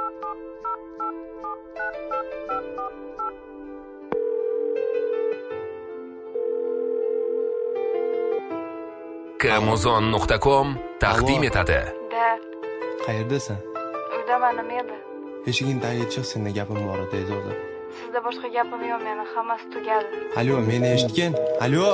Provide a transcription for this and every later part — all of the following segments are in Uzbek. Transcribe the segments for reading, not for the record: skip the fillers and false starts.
Kamuzon.com taqdim etadi. Dad, Qayerdasan? uydaman, nima edi? Eshiging tagiga chiq, senda gapim bor edi, E'zoza. Sizda boshqa gapim yo'q, meni hammasi tugadi. Alo, meni eshitgin? Alo.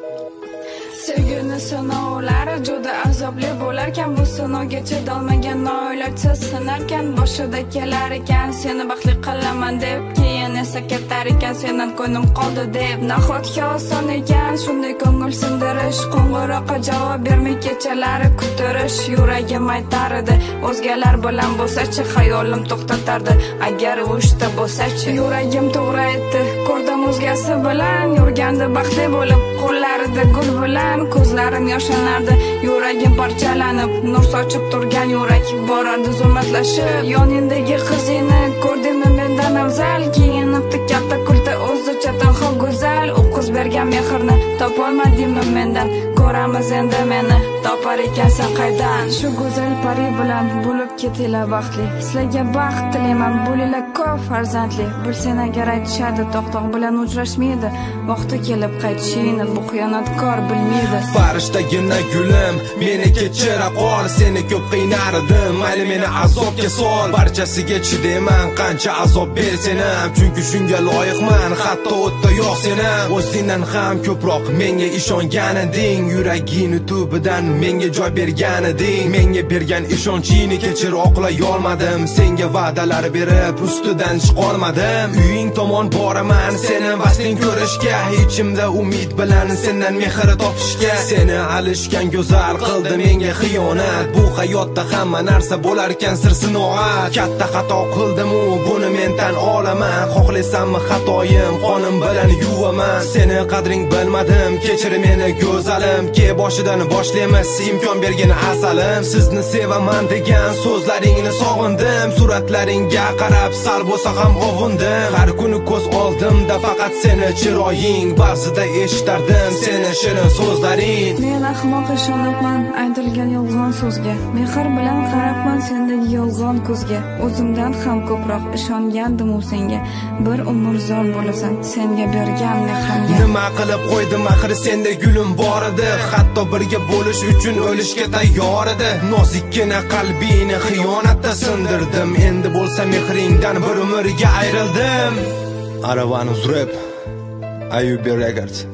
Sevgini sinovlari juda azobli bo'larkan, bu sinovga chidolmagan noilojsiz sinarkan, boshida kelar ekan seni baxtli qilaman deb, keyin esa ketar ekan sendan ko'nglim qoldi deb. Nahotki oson ekan shunday ko'ngil sindirish, qo'ng'iroqqa javob bermay kechalari kutirish, yuragim aytar edi o'zgalar bilan bo'lsa-chi, xayolim to'xtatardi agar ushta bo'lsa-chi. Yuragim to'g'ri aytdi, ko'rdim o'zgasi bilan yurgandi baxtli bo'lib, qo'llarida gul bilan ko'zlarim yoshlanardi, yuragim parchalanib, nur sochib turgan yurak borardi zulmatlashib. Yoningdagi qizingni ko'rdimmi mendan afzal, kiyinibdi katta kulta o'zicha tanho go'zal. U qiz bergan mehrni topolmadingmi mendan, ko'ramiz endi meni topar ekansan qaydan. Shu go'zal pari bilan bo'lib ketinglar baxtli, sizlarga baxt tilayman, bo'linglar ko'p farzandli. Bilsang agar aytishadi to'q bilan uchrashmaydi, vaqti kelib qaytishingni bu xiyonatkor bilmaydi. Farishtagina gulim, meni kechira qol, seni ko'p qiynardim, mayli meni azobga sol. Barchasiga chidayman, qancha azob bersang ham, chunki shunga loyiqman, hatto o'tda yo'q seni. O'zingdan ham ko'proq menga ishongan eding, yuragingni tubidan menga joy bergan eding. Menga bergan ishonchingni kechira oqlay olmadim, senga va'dalar berib ustidan chiqolmadim. Uying tomon boraman, seni vasling ko'rishga, ichimda umid bilan sendan mehr topishga. Seni alishgan go'zal qildi menga xiyonat, bu hayotda hamma narsa bo'lar ekan sir sinoat. Katta xato qildim-u, buni men tan olaman, xohlaysanmi xatoyim qonim bilan yuvaman. Seni qadring bilmadim, kechir meni go'zalim, ke boshidan boshlaymiz imkon bergin asalim. Sizni sevaman degan so'zlaringni sog'indim, suratlaringga qarab sal bo'lsa ham ovundim. Har kuni ko'z oldimda faqat seni chiroying, ba'zida eshitardim seni shirin so'zlaring. Men ahmoq ishonibman aytilgan yolg'on so'zga, mehr bilan qarabman sendagi yolg'on ko'zga. O'zimdan ham ko'proq ishongandim u senga, bir umr zor bo'lasan senga bergan mehrimga. Nima qilib qo'ydim axir senda gulim bor edi, hatto birga bo'lish uchun o'lishga tayyor edi. Nozikkina qalbingni xiyonatda sindirdim, endi bo'lsa mehringdan bir umrga ayrildim. Aravan Uzrep, Ayubi Records.